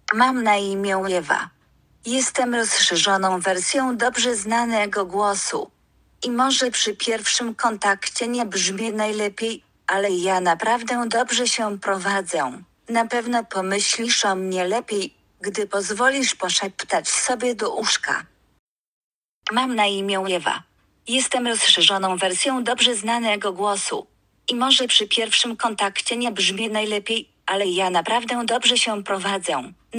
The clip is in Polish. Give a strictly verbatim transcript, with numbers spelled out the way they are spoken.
Mam na imię Ewa. Jestem rozszerzoną wersją dobrze znanego głosu. I może przy pierwszym kontakcie nie brzmię najlepiej, ale ja naprawdę dobrze się prowadzę. Na pewno pomyślisz o mnie lepiej, gdy pozwolisz poszeptać sobie do uszka. Mam na imię Ewa. Jestem rozszerzoną wersją dobrze znanego głosu. I może przy pierwszym kontakcie nie brzmię najlepiej, ale ja naprawdę dobrze się prowadzę.